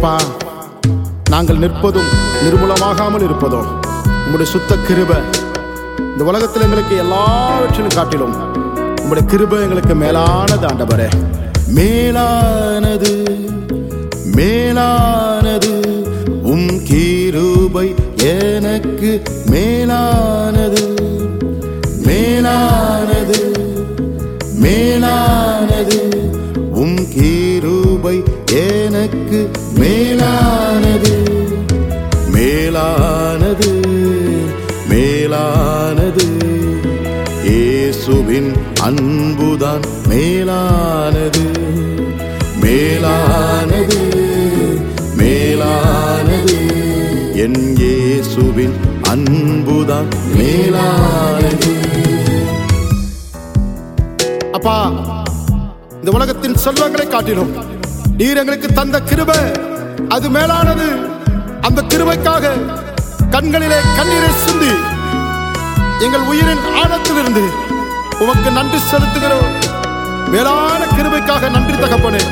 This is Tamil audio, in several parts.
அப்பா, நாங்கள் நிற்பதும் நிர்மூலமாகாமல் இருப்பதும் உம்முடைய சுத்த கிருபை. இந்த உலகத்தில் எங்களுக்கு எல்லாவற்றிலும் காட்டிலும் உம்முடைய கிருபை எங்களுக்கு மேலானது ஆண்டவரே. மேலானது மேலானது உம் கிருபை எனக்கு மேலானது. மேலானது மேலானது உம் கிருபை எனக்கு மேலானது. மேலானது மேலானது இயேசுவின் அன்புதான் மேலானது. மேலானது மேலானது என் இயேசுவின் அன்புதான் மேலானது. அப்பா, இந்த உலகத்தின் செல்வங்களை காட்டிலும் நீர் எங்களுக்கு தந்த கிருபை அது மேலானது. அந்த கிருபைக்காக கண்களிலே கண்ணீரை சிந்தி எங்கள் உயிரின் ஆழத்திலிருந்து உமக்கு நன்றி செலுத்துகிறோம். மேலான கிருபைக்காக நன்றி தகப்பனே.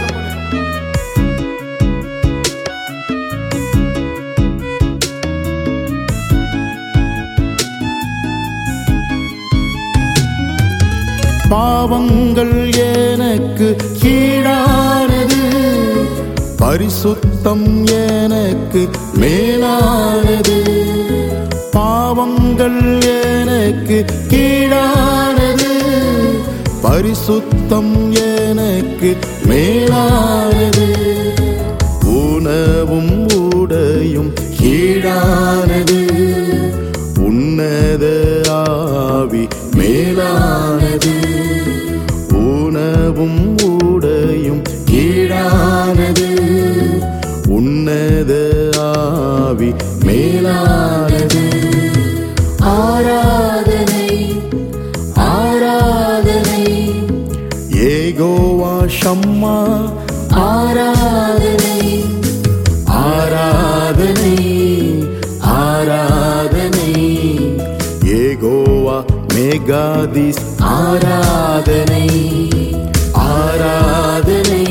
பாவங்கள் எனக்கு கீழானது, பரிசுத்தம் எனக்கு மேலானது. பாவங்கள் எனக்கு கீழானது, பரிசுத்தம் எனக்கு மேலானது. உணவும் உடையும் கீழானது, உன்னத ஆவி மேலானது. உணவும் உடையும் கீழானது, உன்னத ஆவி மேலானது. ஆராதனை ஆராதனை யெகோவா ஷம்மா. ஆராதனை ஆராதனை ஆராதனை யெகோவா மெகாதிஸ். ஆராதனை ஆராதனை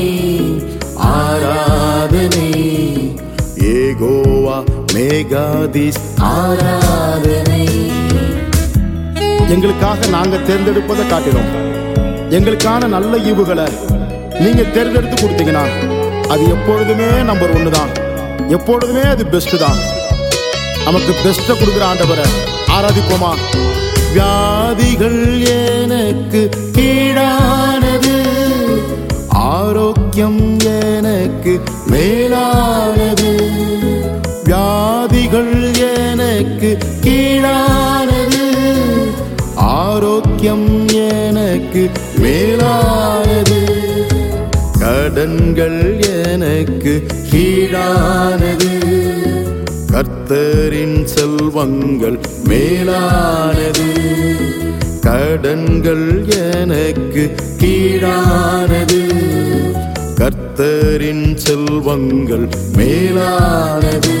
ஆராதனை யெகோவா மெகாதிஸ். ஆராதனை. எங்களுக்காக நாங்க தேர்ந்தெடுப்பதை காட்டிலும் எங்களுக்கான நல்ல ஈவுகளை நீங்க தேர்ந்தெடுத்து கொடுத்தீங்கன்னா அது எப்பொழுதுமே நம்பர் 1 தான். எப்பொழுதுமே அது பெஸ்ட் தான். நமக்கு பெஸ்ட்டை கொடுக்குற ஆண்டவரை ஆராதிப்போமா? வியாதிகள் எனக்கு கீழானது, ஆரோக்கியம் எனக்கு மேலானது. வியாதிகள் எனக்கு கீழானது, ஆரோக்கியம் எனக்கு மேலானது. கடன்கள் எனக்கு கீழானது, கர்த்தரின் செல்வங்கள் மேலானது. கடன்கள் எனக்கு கீழானது, கர்த்தரின் செல்வங்கள் மேலானது.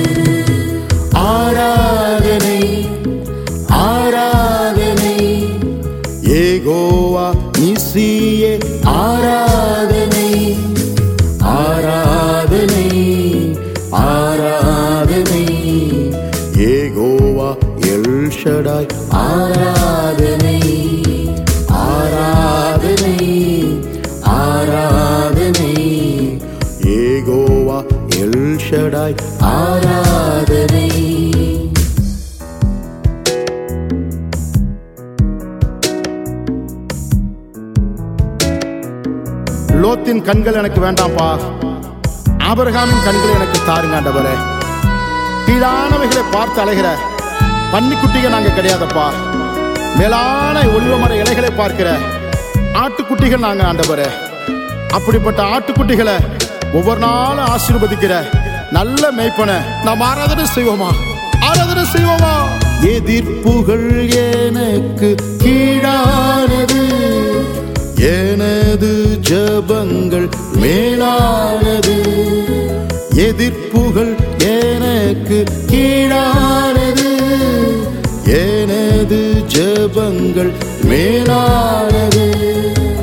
ஆராதனை ஆராதனை யெகோவா நிசியே. ஆராதனை ஆராதனை ஆராதனை யெகோவா எல் ஷடாய். ஆராதனை ஆராதனை ஆராதனை யெகோவா எல் ஷடாய். ஆராதனை. லோத்தின் கண்கள் எனக்கு வேண்டாம்ப்பா, ஆபிரகாமின் கண்கள் எனக்கு தாருங்க ஆண்டவரே. கீழானவைகளை பார்த்து அலைகிற பன்னிக்குட்டிகள் நாங்க கிடையாதப்பா. மேலான ஒலிவமர இலைகளை பார்க்கிற ஆட்டுக்குட்டிகள் நாங்க ஆண்டவரே. அப்படிப்பட்ட ஆட்டுக்குட்டிகளை ஒவ்வொரு நாளும் ஆசீர்வதிக்கிற நல்ல மேய்ப்பனை நாம் ஆராதனை செய்வோமா? ஆராதனை செய்வோமா? எதிர்ப்புகள் எனக்கு கீழானது, எனது ஜெபங்கள் மேலானது. எதிர்ப்புகள் எனக்கு கீழானது, எனது ஜெபங்கள் மேலானது.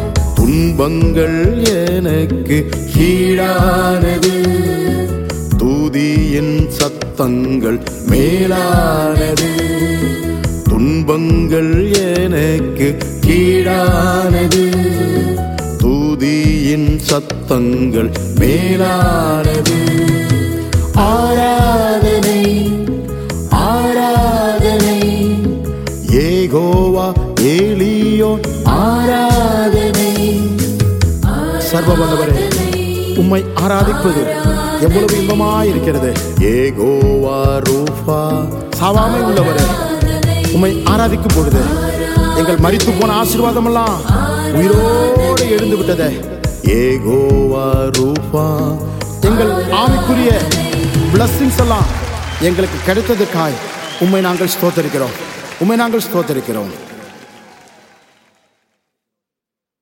துன்பங்கள் எனக்கு கீழானது, துதியின் சத்தங்கள் மேலானது, துன்பங்கள் எனக்கு கீழானது. துதியின் சத்தங்கள் மேலானது. ஆராதனை ஆராதனை யெகோவா ஏலியோன். ஆராதனை சர்வவல்லவரே, உம்மை ஆராதிப்பது எவ்வளவு இன்பமாயிருக்கிறது. யெகோவா ரூபா, சாவாமை உள்ளவரே, உம்மை ஆராதிக்கும் பொழுது எங்கள் மரித்து போன ஆசீர்வாதமெல்லாம் உயிரோடு எழுந்து விட்டதே. யெகோவா ரூபா, எங்கள் ஆவிக்குரிய பிளஸ்ஸிங்ஸ் எல்லாம் எங்களுக்கு கிடைத்ததுக்காய் உம்மை நாங்கள் ஸ்தோத்தரிக்கிறோம்.